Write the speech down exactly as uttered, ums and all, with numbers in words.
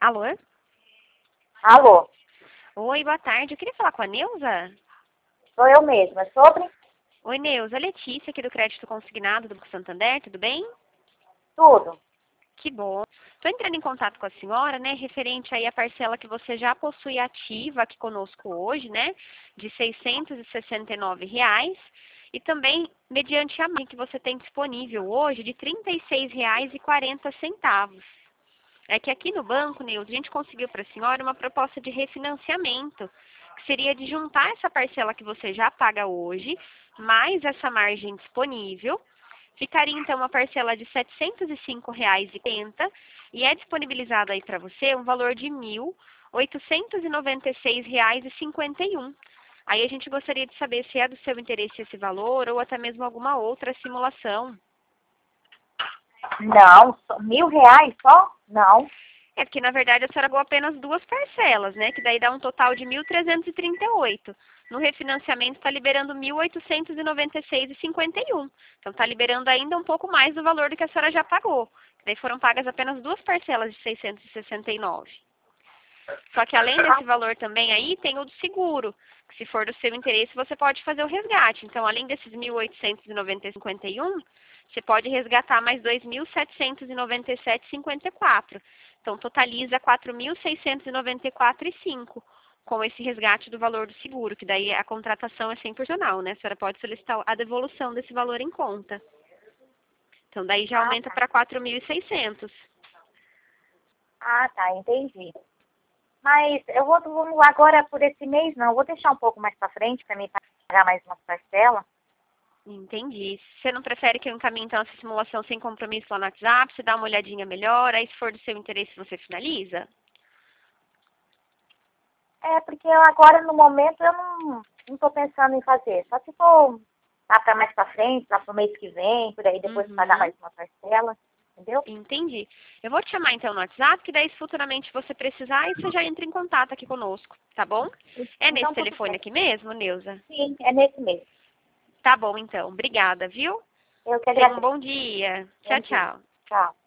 Alô? Alô, Oi, boa tarde. Eu queria falar com a Neuza. sou eu mesma. Sobre Oi, Neuza. Letícia, aqui do Crédito Consignado do Banco Santander, tudo bem? tudo. Que bom. Estou entrando em contato com a senhora, né, referente aí à parcela que você já possui ativa aqui conosco hoje, né, de seiscentos e sessenta e nove reais, e também mediante a margem que você tem disponível hoje de trinta e seis reais e quarenta centavos. É que aqui no banco, Neuza, a gente conseguiu para a senhora uma proposta de refinanciamento, que seria de juntar essa parcela que você já paga hoje, mais essa margem disponível. Ficaria então uma parcela de setecentos e cinco reais e quarenta centavos e é disponibilizado aí para você um valor de mil oitocentos e noventa e seis reais e cinquenta e um. Aí a gente gostaria de saber se é do seu interesse esse valor ou até mesmo alguma outra simulação. Não, só- mil reais só? Não. É porque, na verdade, a senhora pagou apenas duas parcelas, né? Que daí dá um total de mil trezentos e trinta e oito. No refinanciamento está liberando mil oitocentos e noventa e seis reais e cinquenta e um. Então está liberando ainda um pouco mais do valor do que a senhora já pagou. Daí foram pagas apenas duas parcelas de seiscentos e sessenta e nove. Só que além desse valor também aí tem o do seguro, que se for do seu interesse você pode fazer o resgate. Então além desses mil oitocentos e noventa e cinquenta e um, você pode resgatar mais dois mil setecentos e noventa e sete e cinquenta e quatro. Então totaliza quatro mil seiscentos e noventa e quatro e cinco com esse resgate do valor do seguro, que daí a contratação é sempre opcional, né? A senhora pode solicitar a devolução desse valor em conta. Então daí já Ah, aumenta tá. para quatro mil e seiscentos. Ah, tá, entendi. Mas eu vou, vou agora por esse mês, não. Eu vou deixar um pouco mais pra frente pra mim pagar mais umas parcelas. Entendi. Você não prefere que eu encaminhe então essa simulação sem compromisso lá no WhatsApp? Você dá uma olhadinha melhor, aí se for do seu interesse você finaliza? É, porque eu agora, no momento, eu não, não tô pensando em fazer. Só se for lá pra mais pra frente, lá pro mês que vem, por aí, depois pagar Uhum. mais uma parcela, entendeu? Entendi. Eu vou te chamar então no WhatsApp, que daí se futuramente você precisar, aí você já entra em contato aqui conosco, tá bom? É nesse Então, tudo telefone bem. aqui mesmo, Neuza? Sim, é nesse mês. Tá bom então. Obrigada, viu? Eu que Tenha um agradeço. bom dia. Bom Tchau, dia. tchau. Tchau.